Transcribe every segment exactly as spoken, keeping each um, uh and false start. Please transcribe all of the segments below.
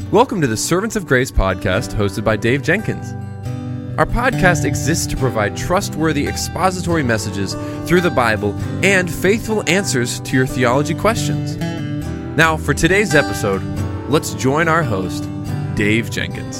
Welcome to the Servants of Grace podcast hosted by Dave Jenkins. Our podcast exists to provide trustworthy expository messages through the Bible and faithful answers to your theology questions. Now, for today's episode, let's join our host, Dave Jenkins.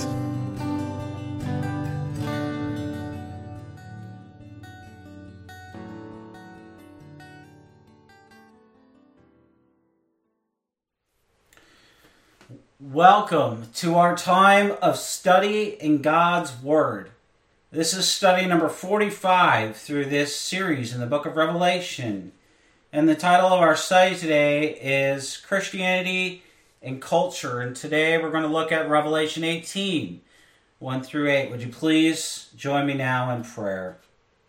Welcome to our time of study in God's Word. This is study number forty-five through this series in the book of Revelation. And the title of our study today is Christianity and Culture. And today we're going to look at Revelation eighteen, one through eight. Would you please join me now in prayer?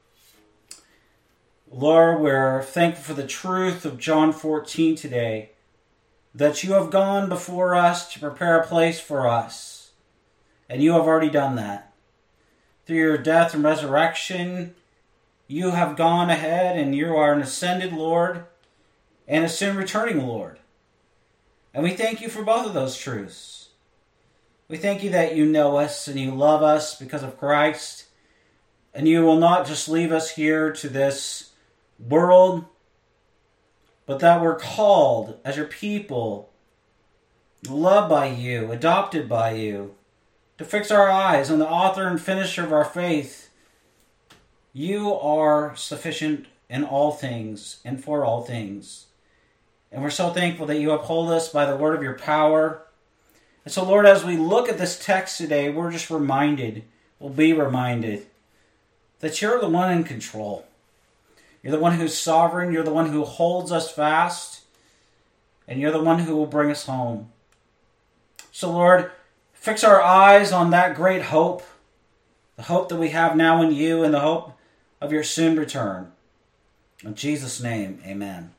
Lord, we're thankful for the truth of John fourteen today, that you have gone before us to prepare a place for us. And you have already done that. Through your death and resurrection, you have gone ahead and you are an ascended Lord and a soon returning Lord. And we thank you for both of those truths. We thank you that you know us and you love us because of Christ. And you will not just leave us here to this world, but that we're called as your people, loved by you, adopted by you, to fix our eyes on the author and finisher of our faith. You are sufficient in all things and for all things. And we're so thankful that you uphold us by the word of your power. And so, Lord, as we look at this text today, we're just reminded, we'll be reminded, that you're the one in control. You're the one who's sovereign. You're the one who holds us fast. And you're the one who will bring us home. So, Lord, fix our eyes on that great hope. The hope that we have now in you and the hope of your soon return. In Jesus' name, amen.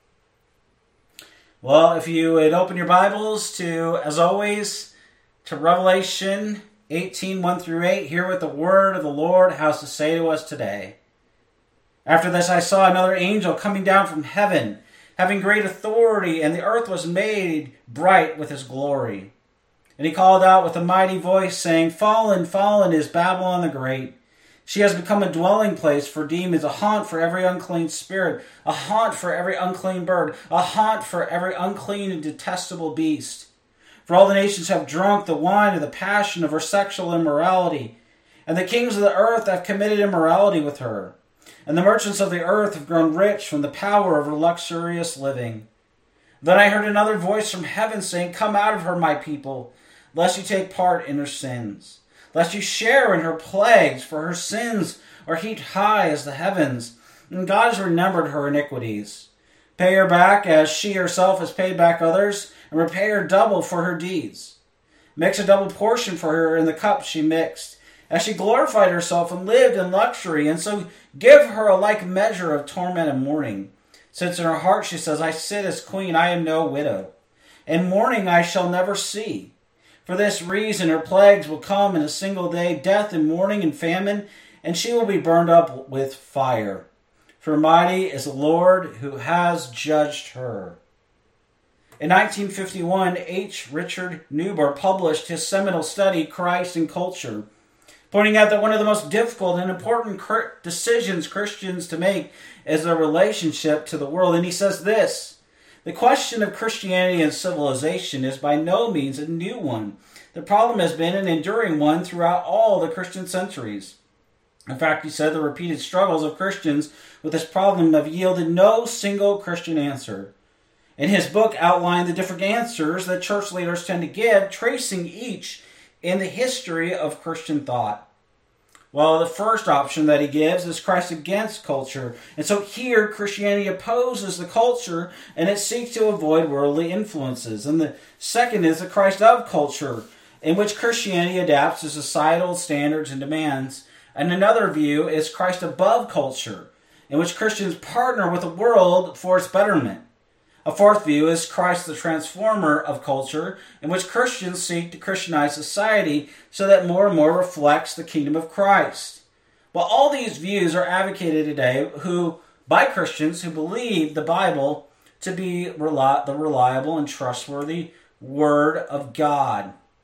Well, if you would open your Bibles to, as always, to Revelation eighteen, one through eight, hear what the word of the Lord has to say to us today. After this I saw another angel coming down from heaven, having great authority, and the earth was made bright with his glory. And he called out with a mighty voice, saying, Fallen, fallen is Babylon the Great. She has become a dwelling place for demons, a haunt for every unclean spirit, a haunt for every unclean bird, a haunt for every unclean and detestable beast. For all the nations have drunk the wine of the passion of her sexual immorality, and the kings of the earth have committed immorality with her. And the merchants of the earth have grown rich from the power of her luxurious living. Then I heard another voice from heaven saying, Come out of her, my people, lest you take part in her sins, lest you share in her plagues, for her sins are heaped high as the heavens, and God has remembered her iniquities. Pay her back as she herself has paid back others, and repay her double for her deeds. Mix a double portion for her in the cup she mixed, as she glorified herself and lived in luxury, and so give her a like measure of torment and mourning. Since in her heart she says, I sit as queen, I am no widow, and mourning I shall never see. For this reason her plagues will come in a single day, death and mourning and famine, and she will be burned up with fire. For mighty is the Lord who has judged her. In nineteen fifty-one, H. Richard Newber published his seminal study, Christ and Culture, pointing out that one of the most difficult and important decisions Christians to make is their relationship to the world. And he says this, the question of Christianity and civilization is by no means a new one. The problem has been an enduring one throughout all the Christian centuries. In fact, he said the repeated struggles of Christians with this problem have yielded no single Christian answer. And his book outlined the different answers that church leaders tend to give, tracing each in the history of Christian thought. Well, the first option that he gives is Christ against culture. And so here, Christianity opposes the culture and it seeks to avoid worldly influences. And the second is the Christ of culture, in which Christianity adapts to societal standards and demands. And another view is Christ above culture, in which Christians partner with the world for its betterment. A fourth view is Christ the transformer of culture, in which Christians seek to Christianize society so that more and more reflects the kingdom of Christ. Well, all these views are advocated today who, by Christians who believe the Bible to be reli- the reliable and trustworthy Word of God.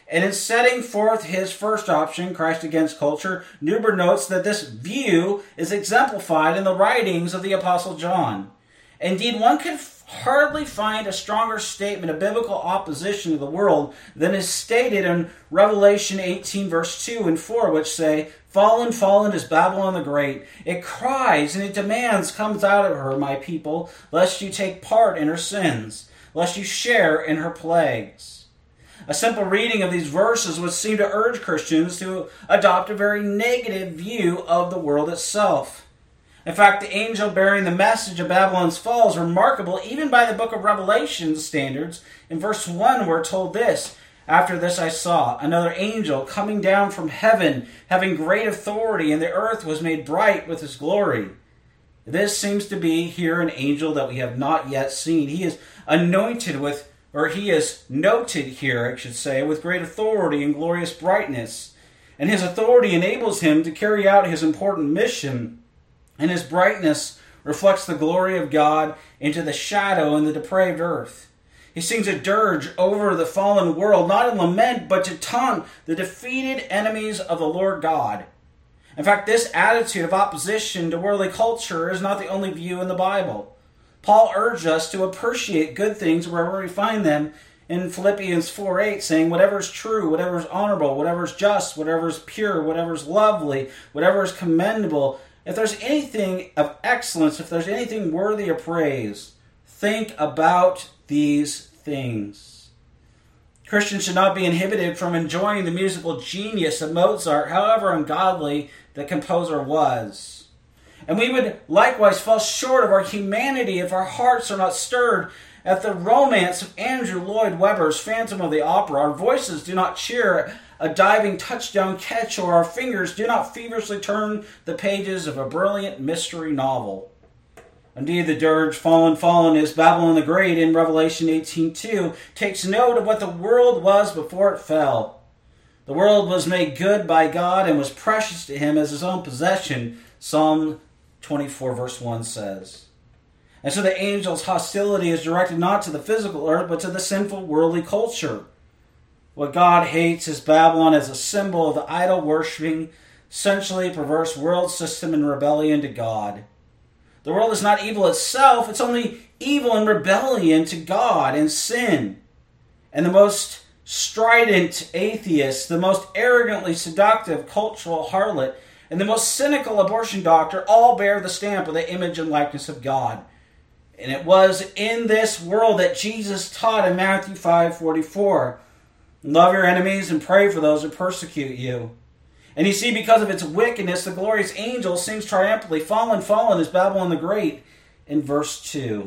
And in setting forth his first option, Christ against culture, Neuber notes that this view is exemplified in the writings of the Apostle John. Indeed, one could hardly find a stronger statement of biblical opposition to the world than is stated in Revelation eighteen, verse two and four, which say, "Fallen, fallen is Babylon the Great. It cries and it demands, comes out of her, my people, lest you take part in her sins, lest you share in her plagues." A simple reading of these verses would seem to urge Christians to adopt a very negative view of the world itself. In fact, the angel bearing the message of Babylon's fall is remarkable even by the book of Revelation standards. In verse one, we're told this, "After this I saw another angel coming down from heaven, having great authority, and the earth was made bright with his glory." This seems to be here an angel that we have not yet seen. He is anointed with, or he is noted here, I should say, with great authority and glorious brightness. And his authority enables him to carry out his important mission. And his brightness reflects the glory of God into the shadow and the depraved earth. He sings a dirge over the fallen world, not in lament, but to taunt the defeated enemies of the Lord God. In fact, this attitude of opposition to worldly culture is not the only view in the Bible. Paul urged us to appreciate good things wherever we find them in Philippians four eight, saying, "Whatever is true, whatever is honorable, whatever is just, whatever is pure, whatever is lovely, whatever is commendable, if there's anything of excellence, if there's anything worthy of praise, think about these things." Christians should not be inhibited from enjoying the musical genius of Mozart, however ungodly the composer was. And we would likewise fall short of our humanity if our hearts are not stirred at the romance of Andrew Lloyd Webber's Phantom of the Opera. Our voices do not cheer a diving touchdown catch, or our fingers do not feverishly turn the pages of a brilliant mystery novel. Indeed, the dirge, "Fallen, fallen is Babylon the Great" in Revelation eighteen two takes note of what the world was before it fell. The world was made good by God and was precious to him as his own possession, Psalm twenty-four verse one says. And so the angel's hostility is directed not to the physical earth, but to the sinful worldly culture. What God hates is Babylon as a symbol of the idol-worshipping, sensually perverse world system in rebellion to God. The world is not evil itself, it's only evil in rebellion to God and sin. And the most strident atheist, the most arrogantly seductive cultural harlot, and the most cynical abortion doctor all bear the stamp of the image and likeness of God. And it was in this world that Jesus taught in Matthew five forty-four, "Love your enemies and pray for those who persecute you." And you see, because of its wickedness, the glorious angel sings triumphantly, "Fallen, fallen is Babylon the Great," in verse two.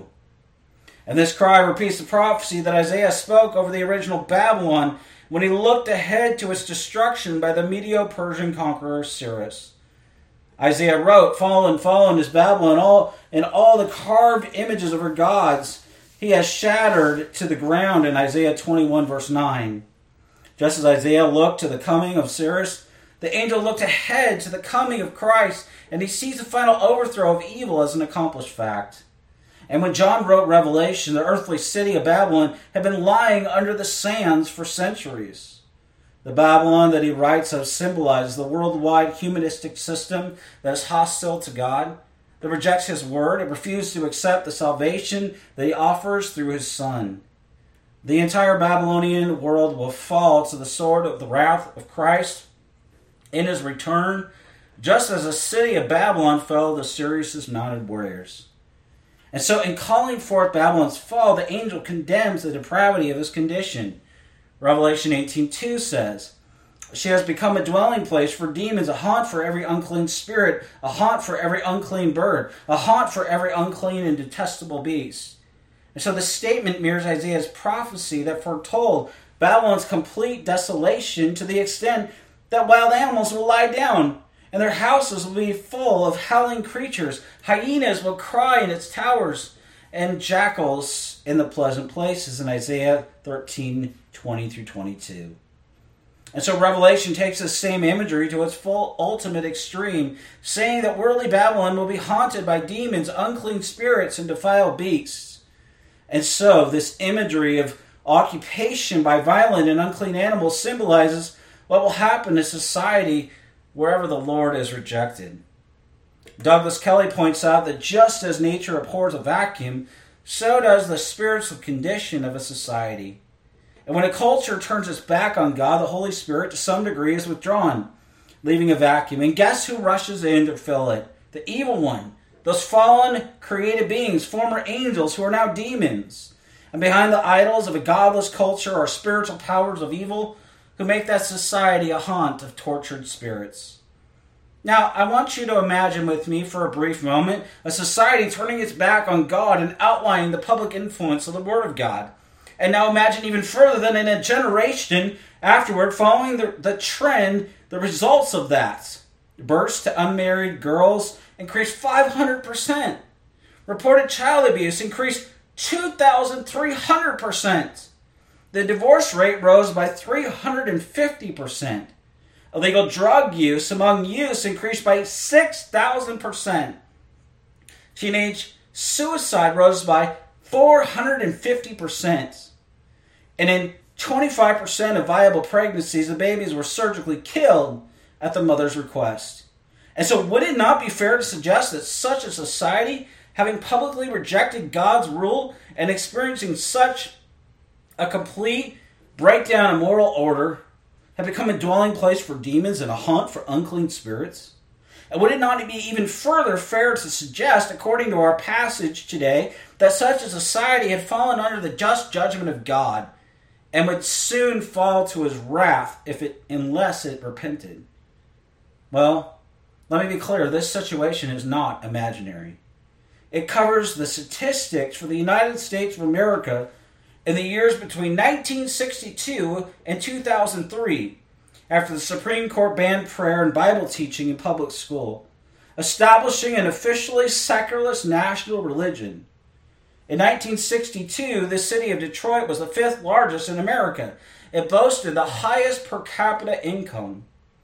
And this cry repeats the prophecy that Isaiah spoke over the original Babylon when he looked ahead to its destruction by the Medo-Persian conqueror Cyrus. Isaiah wrote, "Fallen, fallen is Babylon, all, and all the carved images of her gods he has shattered to the ground," in Isaiah twenty-one verse nine. Just as Isaiah looked to the coming of Cyrus, the angel looked ahead to the coming of Christ, and he sees the final overthrow of evil as an accomplished fact. And when John wrote Revelation, the earthly city of Babylon had been lying under the sands for centuries. The Babylon that he writes of symbolizes the worldwide humanistic system that is hostile to God, that rejects his word, it refuses to accept the salvation that he offers through his Son. The entire Babylonian world will fall to the sword of the wrath of Christ in his return, just as the city of Babylon fell to Cyrus's mounted warriors. And so in calling forth Babylon's fall, the angel condemns the depravity of his condition. Revelation eighteen two says, "She has become a dwelling place for demons, a haunt for every unclean spirit, a haunt for every unclean bird, a haunt for every unclean and detestable beast." And so the statement mirrors Isaiah's prophecy that foretold Babylon's complete desolation to the extent that wild animals will lie down, and their houses will be full of howling creatures. Hyenas will cry in its towers, and jackals in the pleasant places, in Isaiah thirteen twenty through twenty-two. And so Revelation takes this same imagery to its full ultimate extreme, saying that worldly Babylon will be haunted by demons, unclean spirits, and defiled beasts. And so this imagery of occupation by violent and unclean animals symbolizes what will happen to society wherever the Lord is rejected. Douglas Kelly points out that just as nature abhors a vacuum, so does the spiritual condition of a society. And when a culture turns its back on God, the Holy Spirit to some degree is withdrawn, leaving a vacuum. And guess who rushes in to fill it? The evil one. Those fallen created beings, former angels who are now demons. And behind the idols of a godless culture are spiritual powers of evil who make that society a haunt of tortured spirits. Now, I want you to imagine with me for a brief moment a society turning its back on God and outlining the public influence of the Word of God. And now imagine even further than in a generation afterward, following the, the trend, the results of that. Births to unmarried girls increased five hundred percent. Reported child abuse increased two thousand three hundred percent. The divorce rate rose by three hundred fifty percent. Illegal drug use among youths increased by six thousand percent. Teenage suicide rose by four hundred fifty percent. And in twenty-five percent of viable pregnancies, the babies were surgically killed at the mother's request. And so would it not be fair to suggest that such a society, having publicly rejected God's rule and experiencing such a complete breakdown of moral order, have become a dwelling place for demons and a haunt for unclean spirits? And would it not be even further fair to suggest, according to our passage today, that such a society had fallen under the just judgment of God and would soon fall to his wrath if it, unless it repented? Well, let me be clear, this situation is not imaginary. It covers the statistics for the United States of America in the years between nineteen sixty-two and two thousand three, after the Supreme Court banned prayer and Bible teaching in public school, establishing an officially secularist national religion. In nineteen sixty-two, the city of Detroit was the fifth largest in America. It boasted the highest per capita income.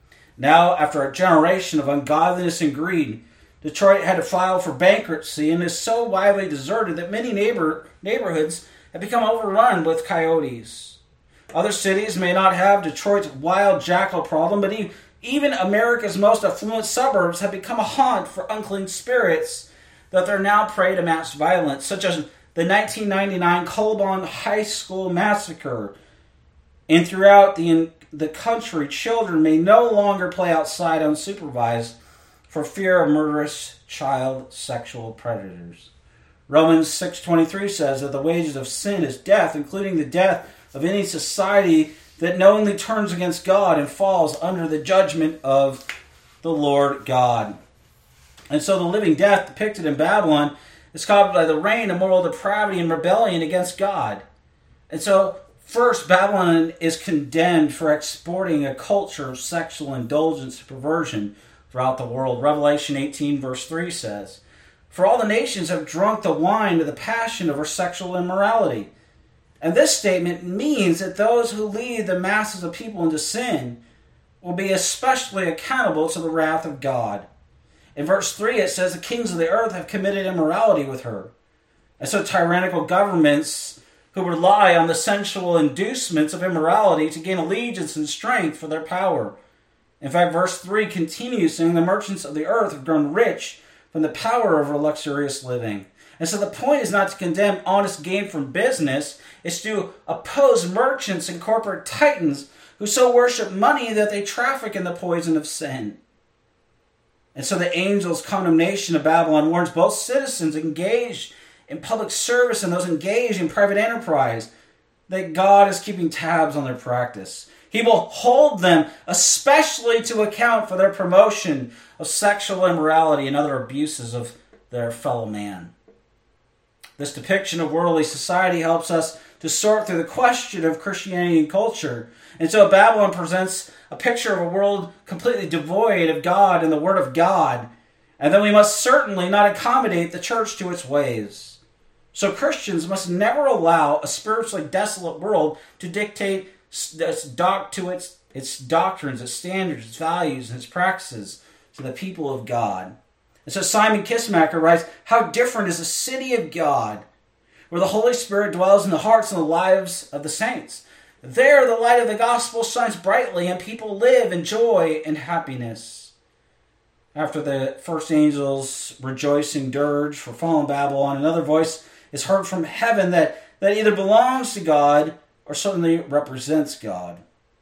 Now, after a generation of ungodliness and greed, Detroit had to file for bankruptcy and is so widely deserted that many neighbor neighborhoods have become overrun with coyotes. Other cities may not have Detroit's wild jackal problem, but even America's most affluent suburbs have become a haunt for unclean spirits that they're now prey to mass violence, such as the nineteen ninety-nine Columbine High School massacre. And throughout the, the country, children may no longer play outside unsupervised for fear of murderous child sexual predators. Romans six twenty-three says that the wages of sin is death, including the death of any society that knowingly turns against God and falls under the judgment of the Lord God. And so the living death depicted in Babylon is caused by the reign of moral depravity and rebellion against God. And so, first, Babylon is condemned for exporting a culture of sexual indulgence and perversion throughout the world. Revelation eighteen verse three says, "For all the nations have drunk the wine of the passion of her sexual immorality." And this statement means that those who lead the masses of people into sin will be especially accountable to the wrath of God. In verse three it says, "The kings of the earth have committed immorality with her." And so tyrannical governments who rely on the sensual inducements of immorality to gain allegiance and strength for their power. In fact, verse three continues saying, "The merchants of the earth have grown rich from the power of her luxurious living." And so the point is not to condemn honest gain from business, it's to oppose merchants and corporate titans who so worship money that they traffic in the poison of sin. And so the angel's condemnation of Babylon warns both citizens engaged in public service and those engaged in private enterprise that God is keeping tabs on their practice. He will hold them especially to account for their promotion of sexual immorality and other abuses of their fellow man. This depiction of worldly society helps us to sort through the question of Christianity and culture. And so Babylon presents a picture of a world completely devoid of God and the Word of God. And then we must certainly not accommodate the church to its ways. So Christians must never allow a spiritually desolate world to dictate its doc to its its doctrines, its standards, its values, and its practices to the people of God. And so Simon Kistemaker writes, "How different is the city of God, where the Holy Spirit dwells in the hearts and the lives of the saints. There, the light of the gospel shines brightly, and people live in joy and happiness. After the first angel's rejoicing dirge for fallen Babylon, another voice is heard from heaven that, that either belongs to God or certainly represents God.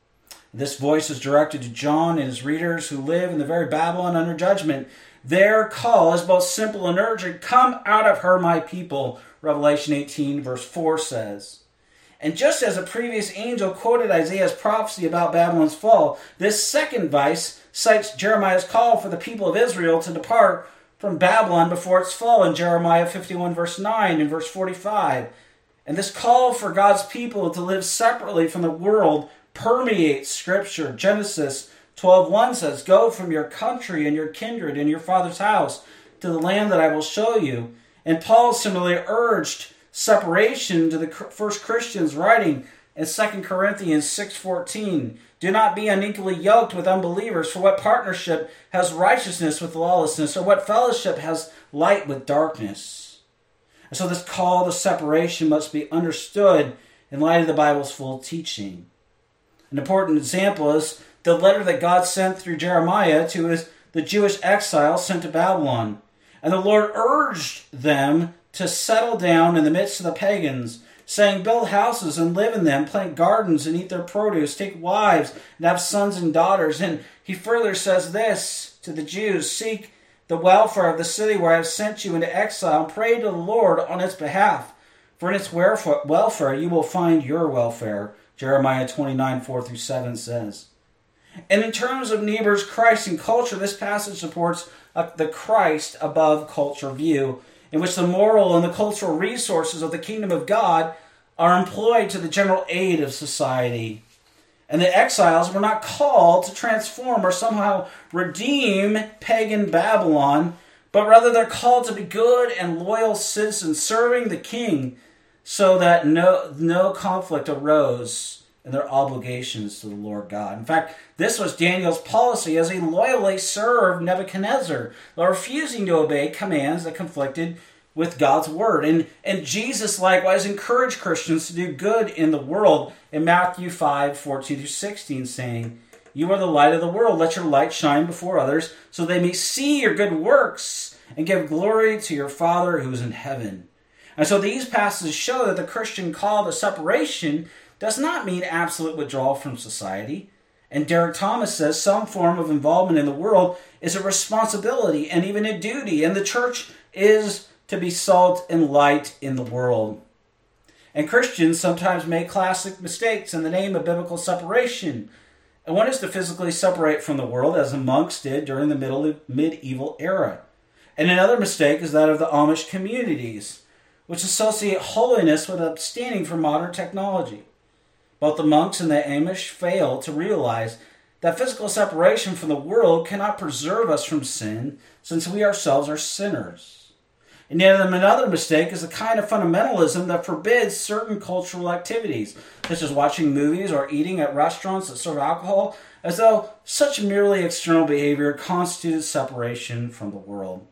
This voice is directed to John and his readers who live in the very Babylon under judgment. Their call is both simple and urgent. Come out of her, my people, Revelation eighteen, verse four says. And just as a previous angel quoted Isaiah's prophecy about Babylon's fall, this second voice cites Jeremiah's call for the people of Israel to depart from Babylon before its fall in Jeremiah fifty-one, verse nine and verse forty-five. And this call for God's people to live separately from the world permeates Scripture. Genesis twelve one says, Go from your country and your kindred and your father's house to the land that I will show you. And Paul similarly urged separation to the first Christians, writing in Second Corinthians six fourteen, Do not be unequally yoked with unbelievers, for what partnership has righteousness with lawlessness, or what fellowship has light with darkness? And so this call to separation must be understood in light of the Bible's full teaching. An important example is the letter that God sent through Jeremiah to his, the Jewish exiles sent to Babylon. And the Lord urged them to settle down in the midst of the pagans, saying, Build houses and live in them, plant gardens and eat their produce, take wives and have sons and daughters. And he further says this to the Jews, Seek the welfare of the city where I have sent you into exile, and pray to the Lord on its behalf. For in its welfare you will find your welfare. Jeremiah twenty-nine, four through seven says. And in terms of Niebuhr's Christ and culture, this passage supports uh, the Christ above culture view, in which the moral and the cultural resources of the kingdom of God are employed to the general aid of society. And the exiles were not called to transform or somehow redeem pagan Babylon, but rather they're called to be good and loyal citizens serving the king, so that no, no conflict arose in their obligations to the Lord God. In fact, this was Daniel's policy as he loyally served Nebuchadnezzar, while refusing to obey commands that conflicted with God's word. And, and Jesus likewise encouraged Christians to do good in the world in Matthew five, fourteen through sixteen, saying, You are the light of the world. Let your light shine before others, so they may see your good works and give glory to your Father who is in heaven. And so these passages show that the Christian call to separation does not mean absolute withdrawal from society. And Derek Thomas says some form of involvement in the world is a responsibility and even a duty, and the church is to be salt and light in the world. And Christians sometimes make classic mistakes in the name of biblical separation. And one is to physically separate from the world, as the monks did during the middle, medieval era. And another mistake is that of the Amish communities, which associate holiness with abstaining from modern technology. Both the monks and the Amish fail to realize that physical separation from the world cannot preserve us from sin, since we ourselves are sinners. And yet another mistake is the kind of fundamentalism that forbids certain cultural activities, such as watching movies or eating at restaurants that serve alcohol, as though such merely external behavior constitutes separation from the world.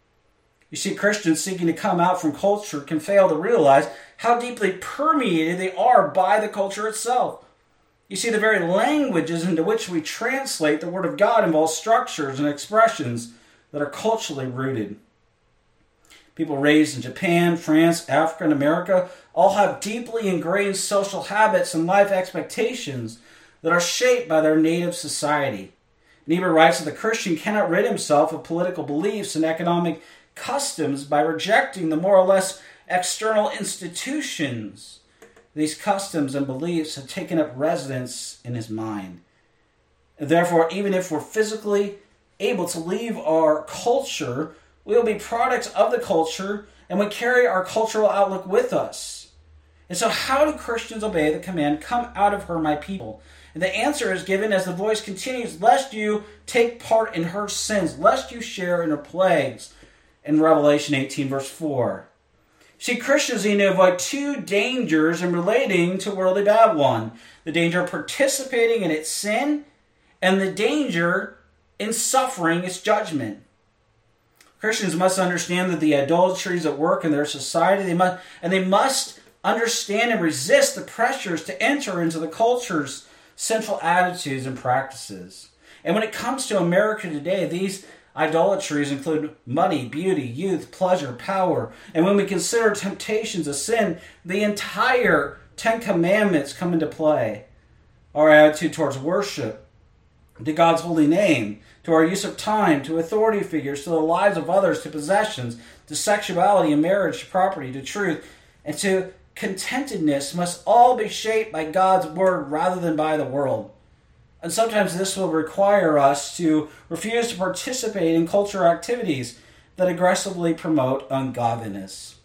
You see, Christians seeking to come out from culture can fail to realize how deeply permeated they are by the culture itself. You see, the very languages into which we translate the Word of God involve structures and expressions that are culturally rooted. People raised in Japan, France, Africa, and America all have deeply ingrained social habits and life expectations that are shaped by their native society. Niebuhr writes that the Christian cannot rid himself of political beliefs and economic customs by rejecting the more or less external institutions. These customs and beliefs have taken up residence in his mind. And therefore, even if we're physically able to leave our culture, we will be products of the culture and we carry our cultural outlook with us. And so how do Christians obey the command, Come out of her, my people? And the answer is given as the voice continues, Lest you take part in her sins, lest you share in her plagues, in Revelation eighteen, verse four. See, Christians need to avoid two dangers in relating to worldly Babylon. The danger of participating in its sin and the danger in suffering its judgment. Christians must understand that the idolatries at work in their society, they must, and they must understand and resist the pressures to enter into the culture's sinful attitudes and practices. And when it comes to America today, these idolatries include money, beauty, youth, pleasure, power. And when we consider temptations of sin, the entire Ten Commandments come into play. Our attitude towards worship, to God's holy name, to our use of time, to authority figures, to the lives of others, to possessions, to sexuality and marriage, to property, to truth, and to contentedness must all be shaped by God's word rather than by the world. And sometimes this will require us to refuse to participate in cultural activities that aggressively promote ungodliness.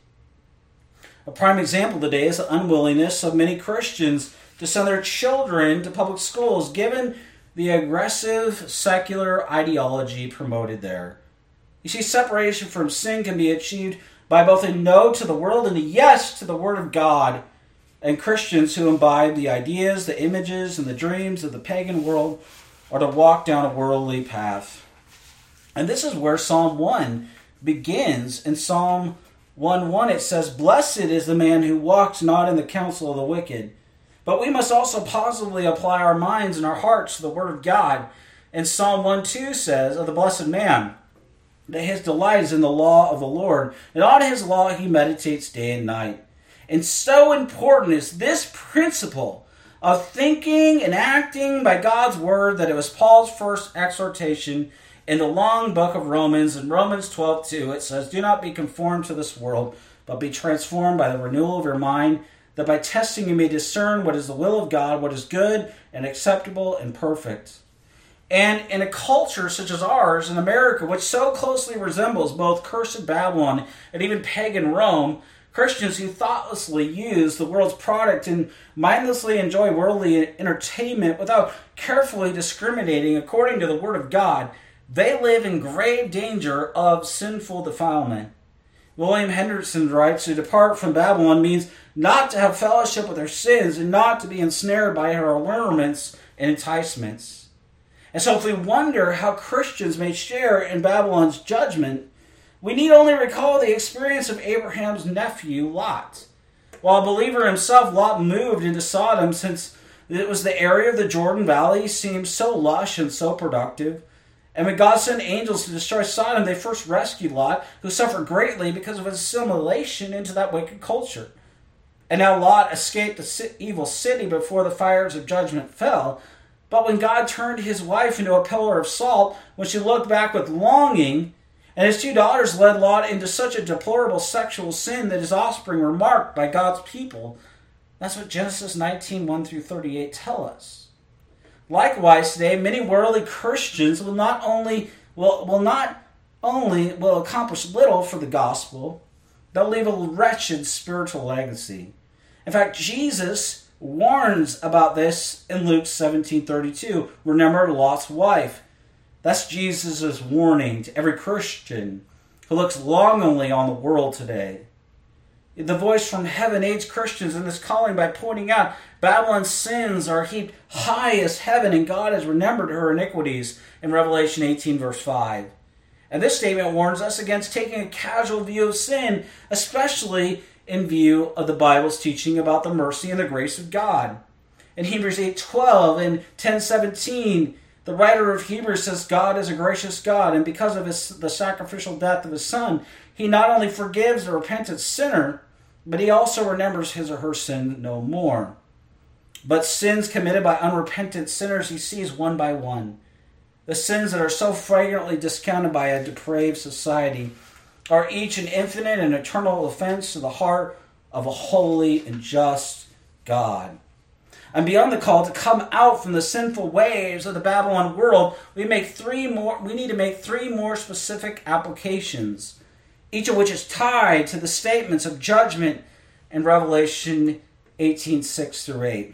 A prime example today is the unwillingness of many Christians to send their children to public schools, given the aggressive secular ideology promoted there. You see, separation from sin can be achieved by both a no to the world and a yes to the Word of God. And Christians who imbibe the ideas, the images, and the dreams of the pagan world are to walk down a worldly path. And this is where Psalm one begins. In Psalm one one it says, "Blessed is the man who walks not in the counsel of the wicked." But we must also positively apply our minds and our hearts to the Word of God. And Psalm one two says of the blessed man that his delight is in the law of the Lord, and on his law he meditates day and night. And so important is this principle of thinking and acting by God's Word that it was Paul's first exhortation in the long book of Romans. In Romans twelve two, it says, "Do not be conformed to this world, but be transformed by the renewal of your mind, that by testing you may discern what is the will of God, what is good and acceptable and perfect." And in a culture such as ours in America, which so closely resembles both cursed Babylon and even pagan Rome, Christians who thoughtlessly use the world's product and mindlessly enjoy worldly entertainment without carefully discriminating according to the Word of God, they live in grave danger of sinful defilement. William Hendrickson writes, "To depart from Babylon means not to have fellowship with her sins and not to be ensnared by her allurements and enticements." And so if we wonder how Christians may share in Babylon's judgment, we need only recall the experience of Abraham's nephew, Lot. While a believer himself, Lot moved into Sodom since it was the area of the Jordan Valley seemed so lush and so productive. And when God sent angels to destroy Sodom, they first rescued Lot, who suffered greatly because of his assimilation into that wicked culture. And now Lot escaped the evil city before the fires of judgment fell. But when God turned his wife into a pillar of salt, when she looked back with longing, and his two daughters led Lot into such a deplorable sexual sin that his offspring were marked by God's people, that's what Genesis nineteen, one through thirty-eight tell us. Likewise, today, many worldly Christians will not only will, will not only will accomplish little for the gospel, they'll leave a wretched spiritual legacy. In fact, Jesus warns about this in Luke seventeen thirty-two. Remember Lot's wife. That's Jesus' warning to every Christian who looks longingly on the world today. The voice from heaven aids Christians in this calling by pointing out Babylon's sins are heaped high as heaven, and God has remembered her iniquities in Revelation eighteen, verse five. And this statement warns us against taking a casual view of sin, especially in view of the Bible's teaching about the mercy and the grace of God. In Hebrews eight twelve and ten seventeen, the writer of Hebrews says God is a gracious God, and because of his, the sacrificial death of his Son, he not only forgives the repentant sinner, but he also remembers his or her sin no more. But sins committed by unrepentant sinners he sees one by one. The sins that are so flagrantly discounted by a depraved society are each an infinite and eternal offense to the heart of a holy and just God. And beyond the call to come out from the sinful ways of the Babylon world, we make three more. We need to make three more specific applications, each of which is tied to the statements of judgment in Revelation eighteen, six through eight.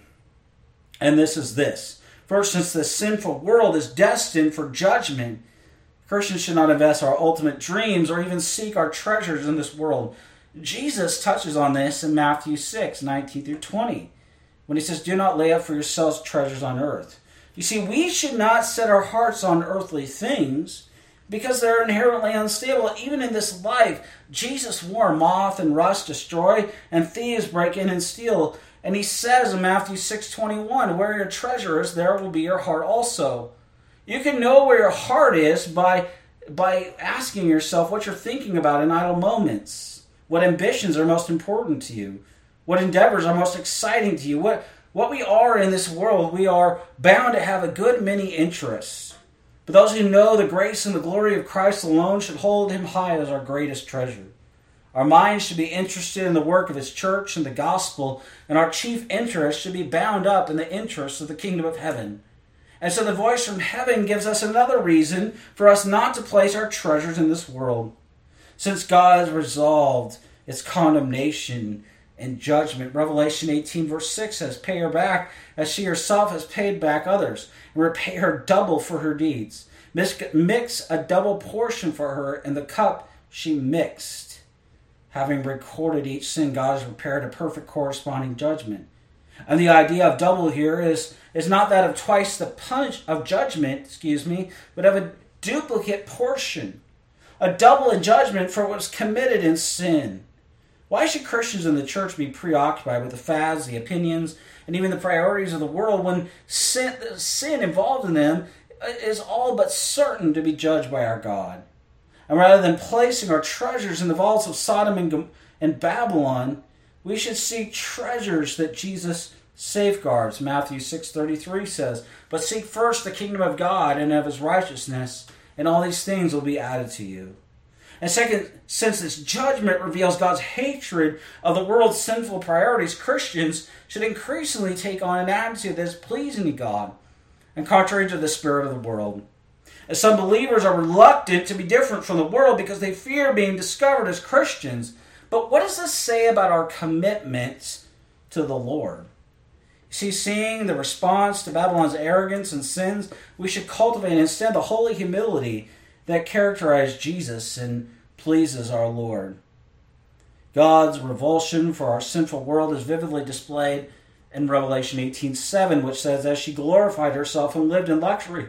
And this is this. First, since the sinful world is destined for judgment, Christians should not invest our ultimate dreams or even seek our treasures in this world. Jesus touches on this in Matthew six, nineteen through twenty, when he says, "Do not lay up for yourselves treasures on earth." You see, we should not set our hearts on earthly things, because they're inherently unstable. Even in this life, Jesus warned, moth and rust destroy, and thieves break in and steal. And he says in Matthew six twenty-one, where your treasure is, there will be your heart also. You can know where your heart is by, by asking yourself what you're thinking about in idle moments. What ambitions are most important to you? What endeavors are most exciting to you? What, what we are in this world, we are bound to have a good many interests. But those who know the grace and the glory of Christ alone should hold him high as our greatest treasure. Our minds should be interested in the work of his church and the gospel, and our chief interest should be bound up in the interests of the kingdom of heaven. And so the voice from heaven gives us another reason for us not to place our treasures in this world. Since God has resolved its condemnation and judgment, Revelation eighteen verse six says, pay her back as she herself has paid back others, and repay her double for her deeds. Mix a double portion for her in the cup she mixed. Having recorded each sin, God has prepared a perfect corresponding judgment. And the idea of double here is, is not that of twice the punch of judgment, excuse me, but of a duplicate portion. A double in judgment for what was committed in sin. Why should Christians in the church be preoccupied with the fads, the opinions, and even the priorities of the world when sin, the sin involved in them is all but certain to be judged by our God? And rather than placing our treasures in the vaults of Sodom and, and Babylon, we should seek treasures that Jesus safeguards. Matthew six thirty-three says, but seek first the kingdom of God and of his righteousness, and all these things will be added to you. And second, since this judgment reveals God's hatred of the world's sinful priorities, Christians should increasingly take on an attitude that is pleasing to God and contrary to the spirit of the world. As some believers are reluctant to be different from the world because they fear being discovered as Christians. But what does this say about our commitment to the Lord? See, seeing the response to Babylon's arrogance and sins, we should cultivate instead the holy humility that characterized Jesus and pleases our Lord. God's revulsion for our sinful world is vividly displayed in Revelation eighteen seven, which says, as she glorified herself and lived in luxury,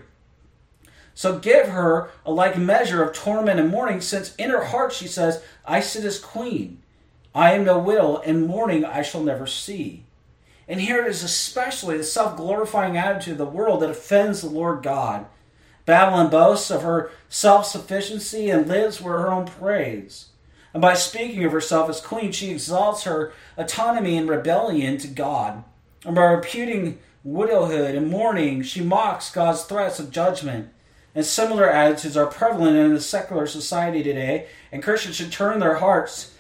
so give her a like measure of torment and mourning, since in her heart she says, I sit as queen. I am no widow, and mourning I shall never see. And here it is especially the self-glorifying attitude of the world that offends the Lord God. Babylon boasts of her self-sufficiency and lives for her own praise. And by speaking of herself as queen, she exalts her autonomy and rebellion to God. And by reputing widowhood and mourning, she mocks God's threats of judgment. And similar attitudes are prevalent in the secular society today, and Christians should turn their hearts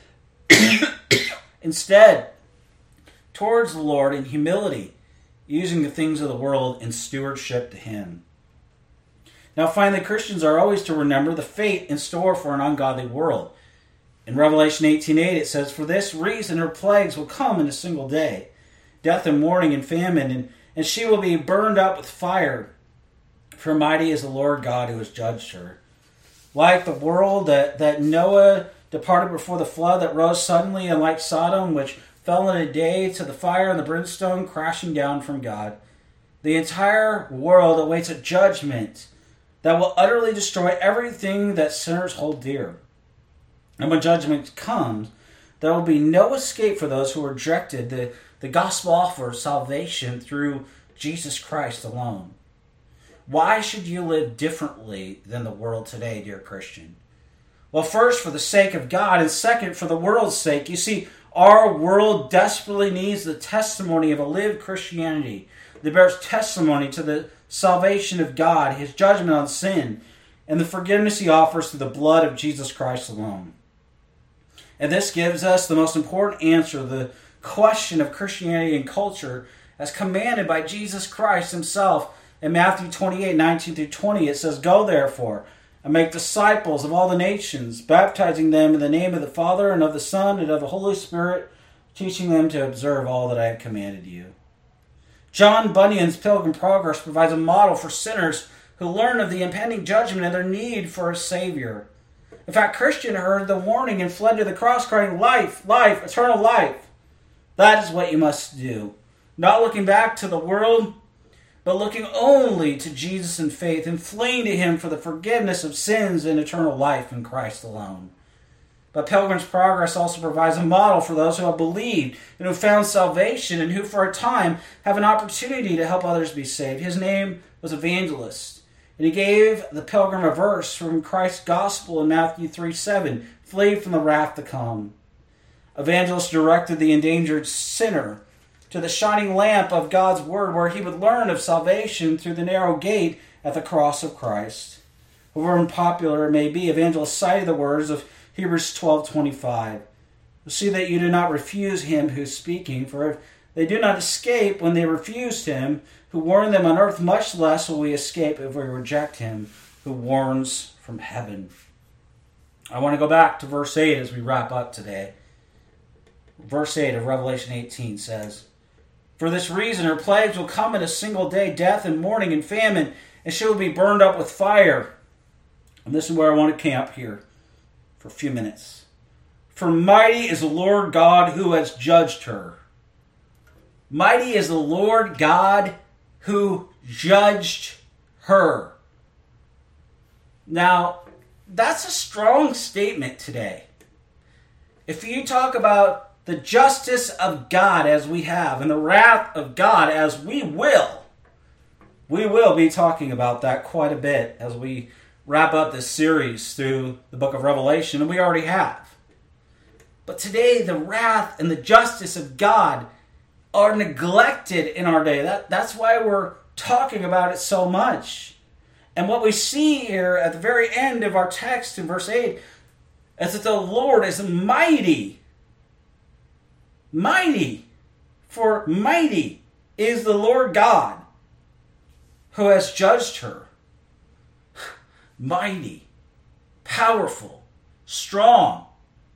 instead towards the Lord in humility, using the things of the world in stewardship to him. Now finally, Christians are always to remember the fate in store for an ungodly world. In Revelation eighteen eight it says, for this reason her plagues will come in a single day, death and mourning and famine, and, and she will be burned up with fire. For mighty is the Lord God who has judged her. Like the world that, that Noah departed before the flood that rose suddenly, and like Sodom, which fell in a day to the fire and the brimstone crashing down from God, the entire world awaits a judgment that will utterly destroy everything that sinners hold dear. And when judgment comes, there will be no escape for those who rejected the, the gospel offer of salvation through Jesus Christ alone. Why should you live differently than the world today, dear Christian? Well, first, for the sake of God, and second, for the world's sake. You see, our world desperately needs the testimony of a lived Christianity that bears testimony to the salvation of God, his judgment on sin, and the forgiveness he offers through the blood of Jesus Christ alone. And this gives us the most important answer to the question of Christianity and culture as commanded by Jesus Christ himself. In Matthew twenty-eight, nineteen through twenty, it says, go therefore, and make disciples of all the nations, baptizing them in the name of the Father, and of the Son, and of the Holy Spirit, teaching them to observe all that I have commanded you. John Bunyan's Pilgrim Progress provides a model for sinners who learn of the impending judgment and their need for a Savior. In fact, Christian heard the warning and fled to the cross, crying, life, life, eternal life. That is what you must do. Not looking back to the world, but looking only to Jesus in faith and fleeing to him for the forgiveness of sins and eternal life in Christ alone. But Pilgrim's Progress also provides a model for those who have believed and who found salvation and who for a time have an opportunity to help others be saved. His name was Evangelist, and he gave the pilgrim a verse from Christ's gospel in Matthew three seven, flee from the wrath to come. Evangelist directed the endangered sinner to the shining lamp of God's word, where he would learn of salvation through the narrow gate at the cross of Christ. However unpopular it may be, Evangelist cited the words of Hebrews twelve twenty-five. See that you do not refuse him who is speaking, for if they do not escape when they refused him who warned them on earth, much less will we escape if we reject him who warns from heaven. I want to go back to verse eight as we wrap up today. Verse eight of Revelation eighteen says, for this reason her plagues will come in a single day, death and mourning and famine, and she will be burned up with fire. And this is where I want to camp here for a few minutes. For mighty is the Lord God who has judged her. Mighty is the Lord God who judged her. Now, that's a strong statement today. If you talk about the justice of God as we have, and the wrath of God as we will, we will be talking about that quite a bit as we wrap up this series through the book of Revelation, and we already have. But today, the wrath and the justice of God are neglected in our day. That, that's why we're talking about it so much. And what we see here at the very end of our text in verse eight is that the Lord is mighty. Mighty. For mighty is the Lord God who has judged her. Mighty, powerful, strong.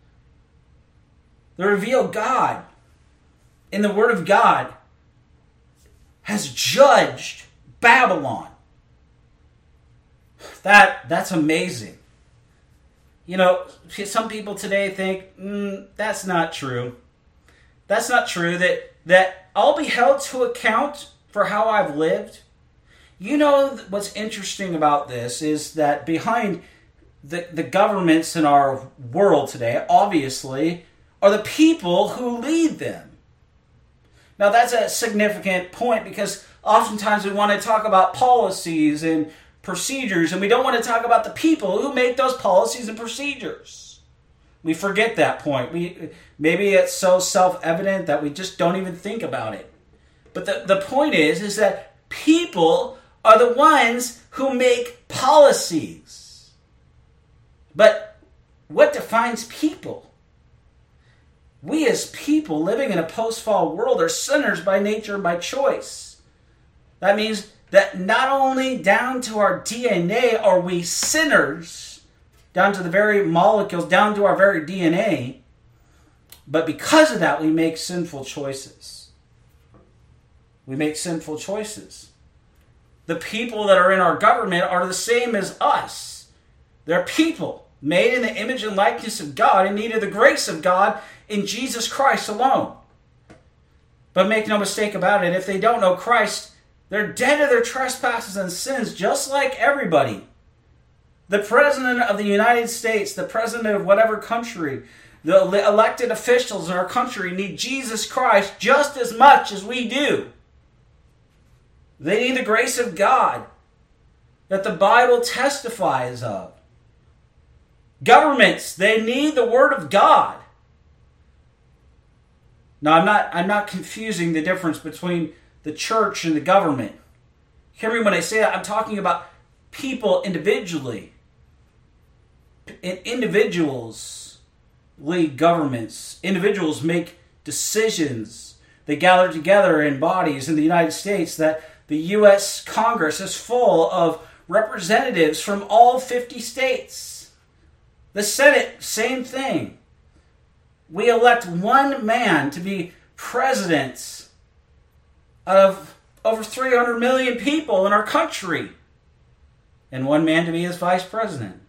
The revealed God in the Word of God has judged Babylon. That, that's amazing. You know, some people today think, mm, that's not true. That's not true, that, that I'll be held to account for how I've lived. You know what's interesting about this is that behind the, the governments in our world today, obviously, are the people who lead them. Now that's a significant point because oftentimes we want to talk about policies and procedures, and we don't want to talk about the people who make those policies and procedures. We forget that point. We maybe it's so self-evident that we just don't even think about it. But the, the point is, is that people are the ones who make policies. But what defines people? We as people living in a post-fall world are sinners by nature and by choice. That means that not only down to our D N A are we sinners, down to the very molecules, down to our very D N A, but because of that we make sinful choices. We make sinful choices. The people that are in our government are the same as us. They're people made in the image and likeness of God in need of the grace of God in Jesus Christ alone. But make no mistake about it, if they don't know Christ, they're dead to their trespasses and sins, just like everybody. The President of the United States, the President of whatever country, the elected officials in our country need Jesus Christ just as much as we do. They need the grace of God that the Bible testifies of. Governments, they need the Word of God. Now, I'm not, I'm not confusing the difference between the church and the government. Hear me when I say that. I'm talking about people individually. And individuals lead governments. Individuals make decisions. They gather together in bodies in the United States. That the U S Congress is full of representatives from all fifty states. The Senate, same thing. We elect one man to be president of over three hundred million people in our country, and one man to be his vice president.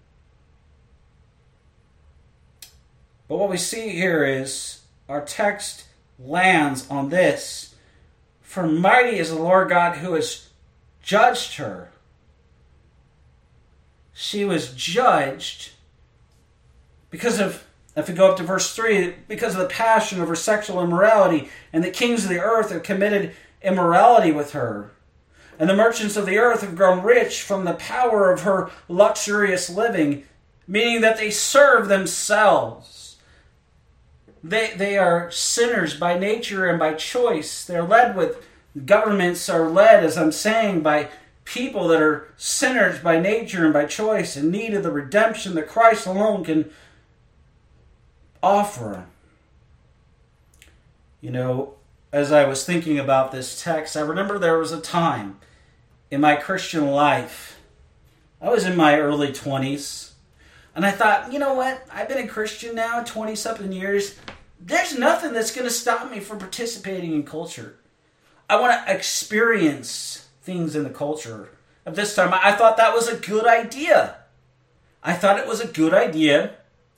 But what we see here is our text lands on this. For mighty is the Lord God who has judged her. She was judged because of, if we go up to verse three, because of the passion of her sexual immorality, and the kings of the earth have committed immorality with her. And the merchants of the earth have grown rich from the power of her luxurious living, meaning that they serve themselves. They, they are sinners by nature and by choice. They're led with, governments are led, as I'm saying, by people that are sinners by nature and by choice, in need of the redemption that Christ alone can offer. You know, as I was thinking about this text, I remember there was a time in my Christian life, I was in my early twenties, and I thought, you know what, I've been a Christian now twenty-something years. There's nothing that's going to stop me from participating in culture. I want to experience things in the culture. At this time, I thought that was a good idea. I thought it was a good idea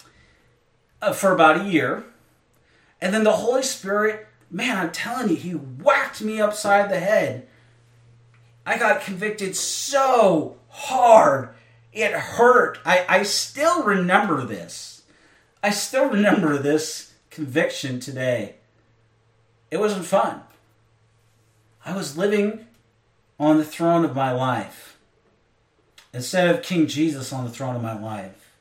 uh, for about a year. And then the Holy Spirit, man, I'm telling you, He whacked me upside the head. I got convicted so hard. It hurt. I, I still remember this. I still remember this conviction today. It wasn't fun. I was living on the throne of my life instead of King Jesus on the throne of my life.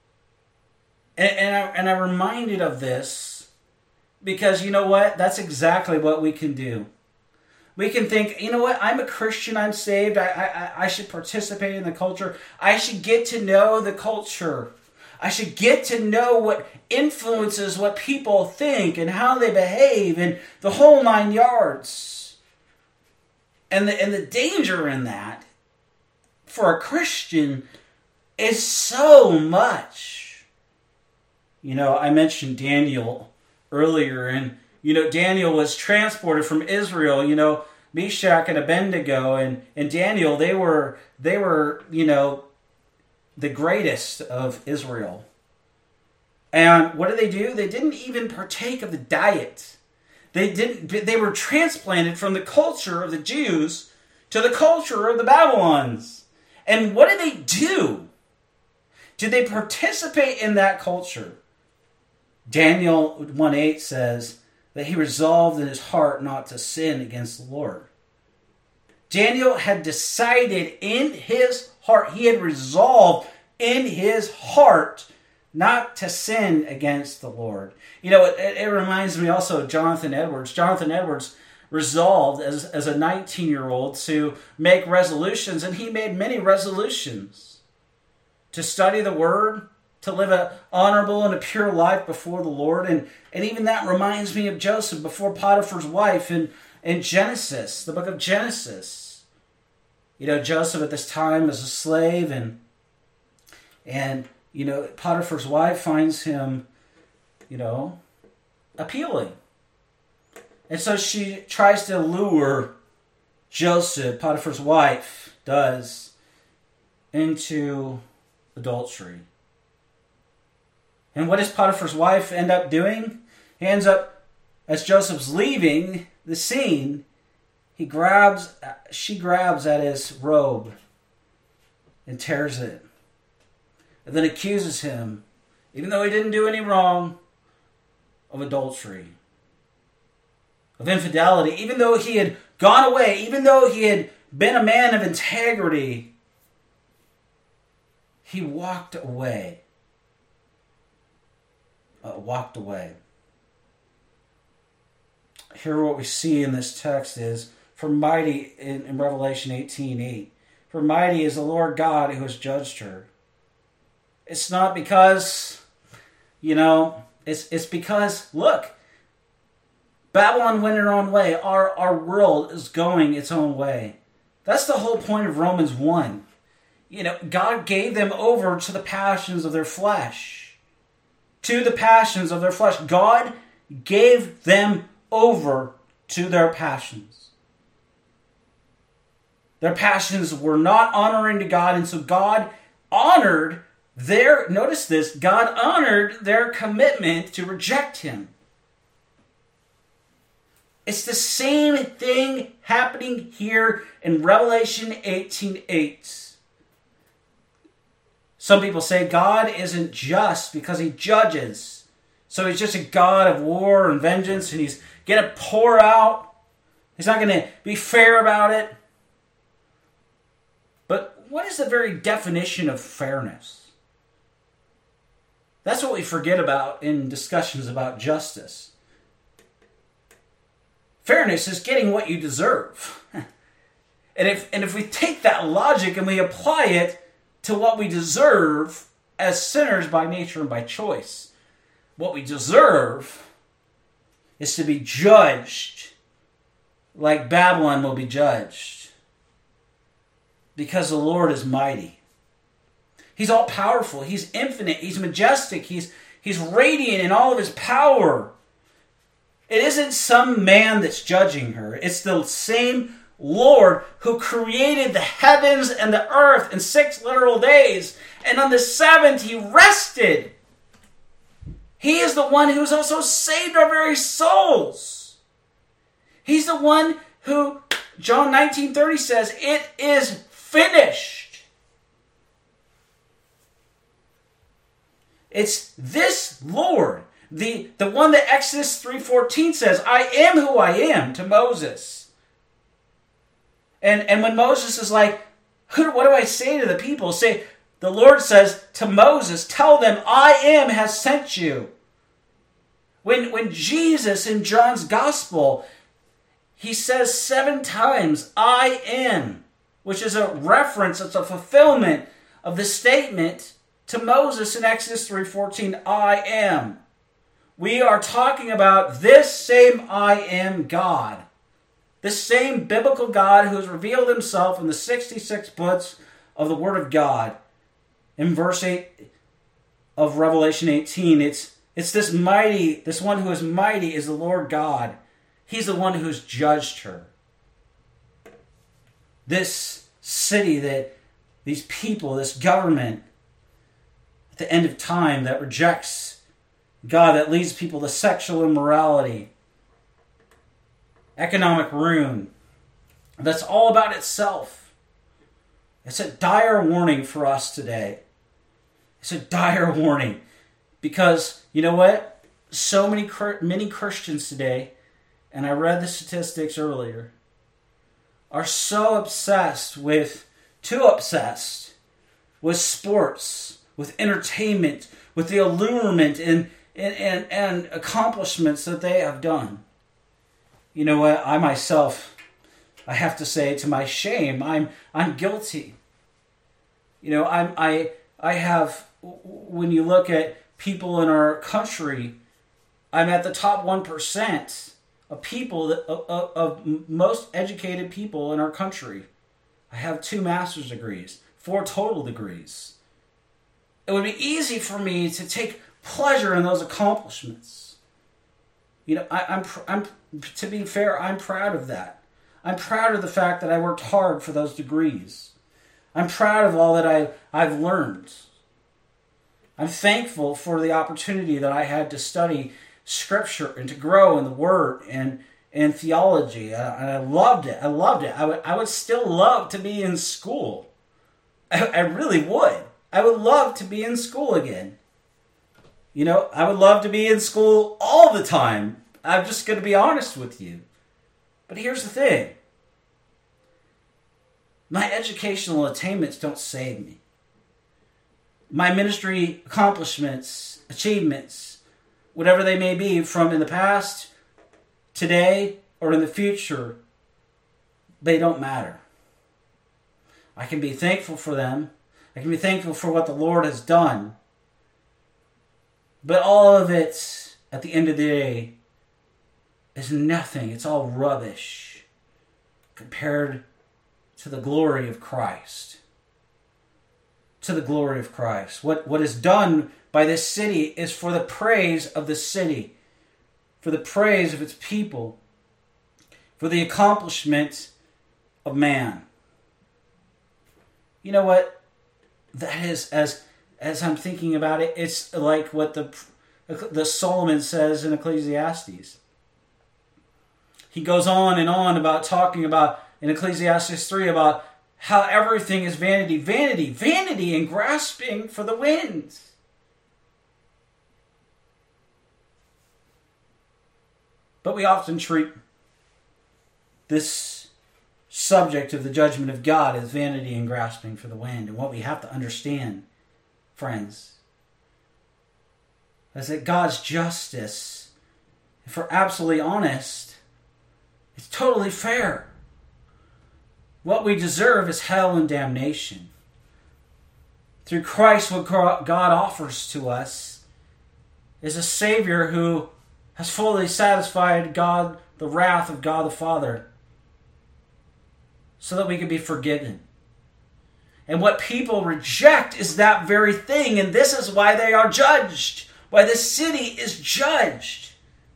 And, and, I, and I'm reminded of this because, you know what? That's exactly what we can do. We can think, you know what, I'm a Christian, I'm saved, I, I, I should participate in the culture. I should get to know the culture. I should get to know what influences what people think and how they behave and the whole nine yards. And the, and the danger in that, for a Christian, is so much. You know, I mentioned Daniel earlier, and you know, Daniel was transported from Israel, you know, Meshach and Abednego and, and Daniel, they were, they were, you know, the greatest of Israel. And what did they do? They didn't even partake of the diet. They didn't, they were transplanted from the culture of the Jews to the culture of the Babylons. And what did they do? Did they participate in that culture? Daniel one eight says that he resolved in his heart not to sin against the Lord. Daniel had decided in his heart, he had resolved in his heart not to sin against the Lord. You know, it, it reminds me also of Jonathan Edwards. Jonathan Edwards resolved as, as a nineteen-year-old to make resolutions, and he made many resolutions to study the Word, to live an honorable and a pure life before the Lord. And, and even that reminds me of Joseph before Potiphar's wife in, in Genesis, the book of Genesis. You know, Joseph at this time is a slave, and, and you know, Potiphar's wife finds him, you know, appealing. And so she tries to lure Joseph, Potiphar's wife does, into adultery. And what does Potiphar's wife end up doing? He ends up, as Joseph's leaving the scene, he grabs, she grabs at his robe and tears it. And then accuses him, even though he didn't do any wrong, of adultery, of infidelity. Even though he had gone away, even though he had been a man of integrity, he walked away. Uh, walked away. Here what we see in this text is, for mighty, in, in Revelation eighteen eight, for mighty is the Lord God who has judged her. It's not because, you know, it's it's because, look, Babylon went her own way. Our, our world is going its own way. That's the whole point of Romans one. You know, God gave them over to the passions of their flesh. To the passions of their flesh. God gave them over to their passions. Their passions were not honoring to God, and so God honored their, notice this, God honored their commitment to reject Him. It's the same thing happening here in Revelation eighteen eight. Some people say God isn't just because he judges. So he's just a God of war and vengeance, and he's going to pour out. He's not going to be fair about it. But what is the very definition of fairness? That's what we forget about in discussions about justice. Fairness is getting what you deserve. And if and if we take that logic and we apply it to what we deserve as sinners by nature and by choice, what we deserve is to be judged like Babylon will be judged. Because the Lord is mighty. He's all powerful. He's infinite. He's majestic. He's, he's radiant in all of his power. It isn't some man that's judging her. It's the same Lord who created the heavens and the earth in six literal days. And on the seventh, he rested. He is the one who's also saved our very souls. He's the one who, John nineteen thirty says, it is finished. It's this Lord, the, the one that Exodus three fourteen says, I am who I am, to Moses. And, and when Moses is like, who, what do I say to the people? Say, the Lord says to Moses, tell them, I am has sent you. When, when Jesus in John's Gospel, he says seven times, I am, which is a reference, it's a fulfillment of the statement to Moses in Exodus three fourteen, I am. We are talking about this same I am God. This same biblical God who has revealed himself in the sixty-six books of the Word of God. In verse eight of Revelation eighteen, it's, it's this mighty, this one who is mighty is the Lord God. He's the one who's judged her. This city, that these people, this government, at the end of time that rejects God, that leads people to sexual immorality, economic ruin, that's all about itself. It's a dire warning for us today. It's a dire warning because, you know what? So many many Christians today, and I read the statistics earlier, are so obsessed with, too obsessed with sports, with entertainment, with the allurement and, and, and, and accomplishments that they have done. You know what? I myself, I have to say to my shame, I'm I'm guilty. You know, I'm I I have, when you look at people in our country, I'm at the top one percent of people, that, of, of most educated people in our country. I have two master's degrees, four total degrees. It would be easy for me to take pleasure in those accomplishments. You know, I, I'm, I'm, to be fair, I'm proud of that. I'm proud of the fact that I worked hard for those degrees. I'm proud of all that I, I've learned. I'm thankful for the opportunity that I had to study Scripture and to grow in the Word and, and theology. I, and I loved it. I loved it. I would, I would still love to be in school. I, I really would. I would love to be in school again. You know, I would love to be in school all the time. I'm just going to be honest with you. But here's the thing. My educational attainments don't save me. My ministry accomplishments, achievements, whatever they may be from in the past, today, or in the future, they don't matter. I can be thankful for them. I can be thankful for what the Lord has done. But all of it, at the end of the day, is nothing. It's all rubbish compared to the glory of Christ. To the glory of Christ. What, what is done by this city is for the praise of the city, for the praise of its people, for the accomplishment of man. You know what? That is, as as I'm thinking about it, it's like what the the Solomon says in Ecclesiastes. he goes on and on about talking about, in Ecclesiastes three, about how everything is vanity, vanity, vanity, and grasping for the wind. But we often treat this subject of the judgment of God as vanity and grasping for the wind. And what we have to understand, friends, is that God's justice, if we're absolutely honest, is totally fair. What we deserve is hell and damnation. Through Christ, what God offers to us is a Savior who has fully satisfied God, the wrath of God the Father, so that we can be forgiven. And what people reject is that very thing, and this is why they are judged, why the city is judged,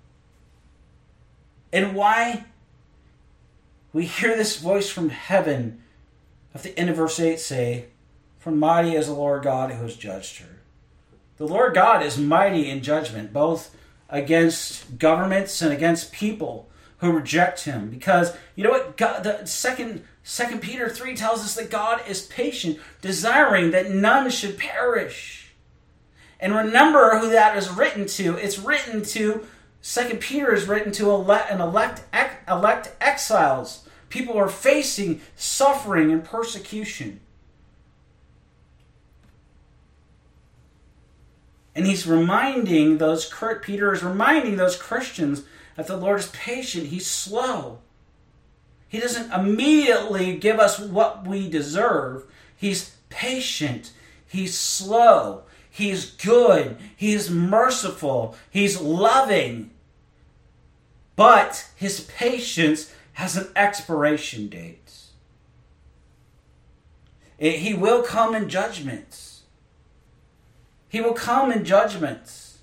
and why we hear this voice from heaven at the end of verse eight say, "For mighty is the Lord God who has judged her." The Lord God is mighty in judgment, both against governments and against people who reject him. Because, you know what, God, the second, second Peter three tells us that God is patient, desiring that none should perish. And remember who that is written to. It's written to, Second Peter is written to elect, an elect, elect exiles. People who are facing suffering and persecution. And he's reminding those, Peter is reminding those Christians that the Lord is patient. He's slow. He doesn't immediately give us what we deserve. He's patient. He's slow. He's good. He's merciful. He's loving. But his patience has an expiration date. It, he will come in judgment. He will come in judgment.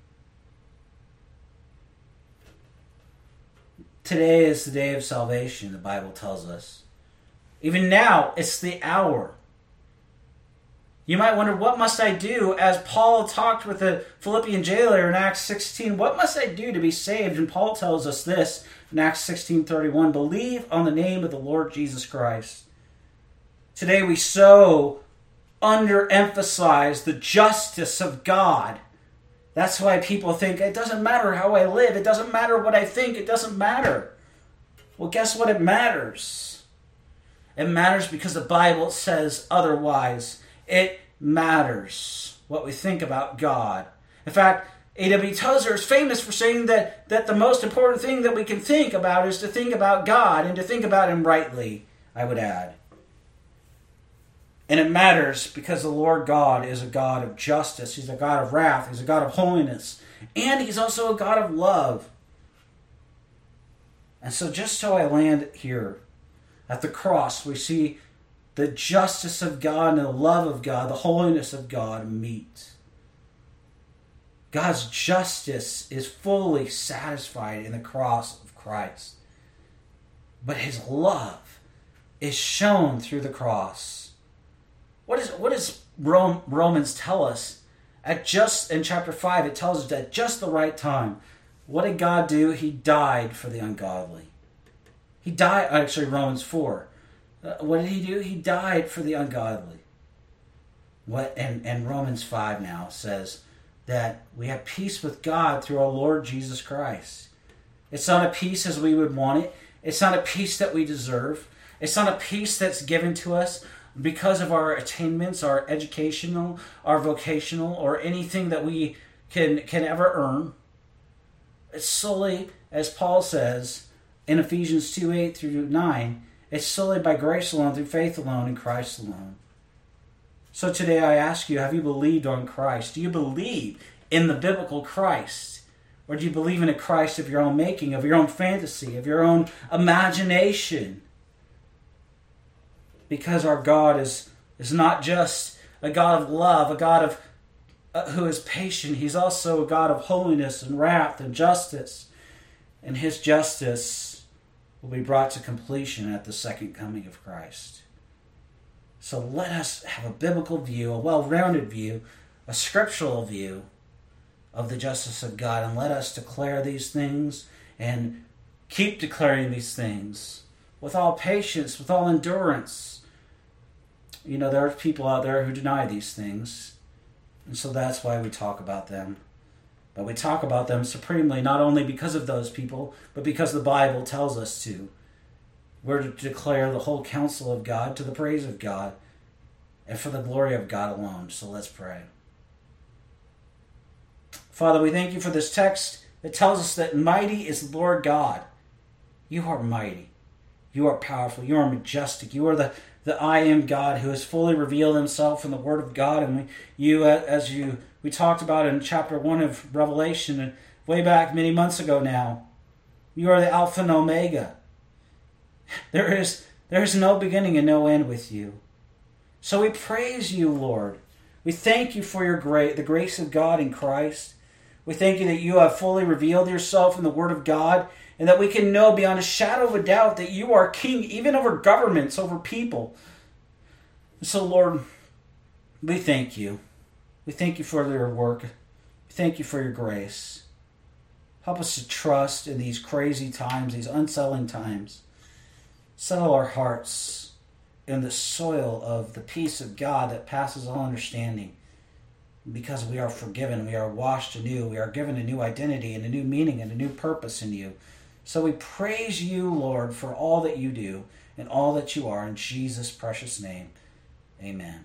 Today is the day of salvation, the Bible tells us. Even now, it's the hour. You might wonder, what must I do? As Paul talked with the Philippian jailer in Acts sixteen, what must I do to be saved? And Paul tells us this in Acts sixteen thirty-one, believe on the name of the Lord Jesus Christ. Today we so underemphasize the justice of God. That's why people think, it doesn't matter how I live, it doesn't matter what I think, it doesn't matter. Well, guess what? It matters. It matters because the Bible says otherwise. It matters what we think about God. In fact, A W Tozer is famous for saying that, that the most important thing that we can think about is to think about God, and to think about him rightly, I would add. And it matters because the Lord God is a God of justice. He's a God of wrath. He's a God of holiness. And he's also a God of love. And so just so I land here at the cross, we see the justice of God and the love of God, the holiness of God meet. God's justice is fully satisfied in the cross of Christ. But his love is shown through the cross. What is what does Rome, Romans tell us? At just in chapter five, it tells us at just the right time. What did God do? He died for the ungodly. He died, actually Romans four. Uh, what did he do? He died for the ungodly. What and, and Romans five now says that we have peace with God through our Lord Jesus Christ. It's not a peace as we would want it. It's not a peace that we deserve. It's not a peace that's given to us because of our attainments, our educational, our vocational, or anything that we can can ever earn. It's solely, as Paul says in Ephesians two, eight through nine, it's solely by grace alone, through faith alone, in Christ alone. So today I ask you, have you believed on Christ? Do you believe in the biblical Christ? Or do you believe in a Christ of your own making, of your own fantasy, of your own imagination? Because our God is, is not just a God of love, a God of uh, who is patient. He's also a God of holiness and wrath and justice. And his justice will be brought to completion at the second coming of Christ. So let us have a biblical view, a well-rounded view, a scriptural view of the justice of God. And let us declare these things and keep declaring these things with all patience, with all endurance. You know, there are people out there who deny these things, and so that's why we talk about them. But we talk about them supremely, not only because of those people, but because the Bible tells us to. We're to declare the whole counsel of God to the praise of God and for the glory of God alone. So let's pray. Father, we thank you for this text that tells us that mighty is the Lord God. You are mighty. You are powerful. You are majestic. You are the, the I am God who has fully revealed himself in the Word of God. And we, you, as you we talked about in chapter one of Revelation, and way back many months ago now, you are the Alpha and Omega. There is, there is no beginning and no end with you. So we praise you, Lord. We thank you for your great, the grace of God in Christ. We thank you that you have fully revealed yourself in the Word of God, and that we can know beyond a shadow of a doubt that you are King even over governments, over people. So, Lord, we thank you. We thank you for your work. We thank you for your grace. Help us to trust in these crazy times, these unsettling times. Settle our hearts in the soil of the peace of God that passes all understanding. Because we are forgiven, we are washed anew, we are given a new identity and a new meaning and a new purpose in you. So we praise you, Lord, for all that you do and all that you are. In Jesus' precious name, amen.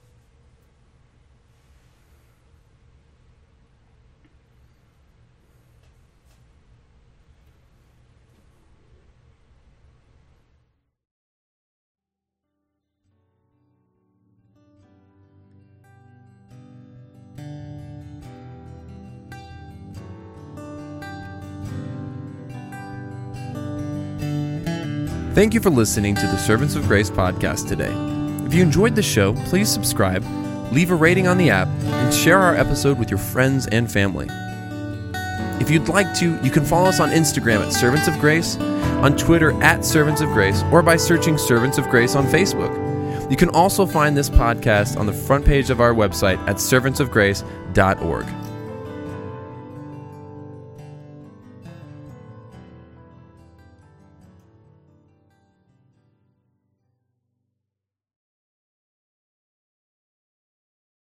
Thank you for listening to the Servants of Grace podcast today. If you enjoyed the show, please subscribe, leave a rating on the app, and share our episode with your friends and family. If you'd like to, you can follow us on Instagram at Servants of Grace, on Twitter at Servants of Grace, or by searching Servants of Grace on Facebook. You can also find this podcast on the front page of our website at servants of grace dot org.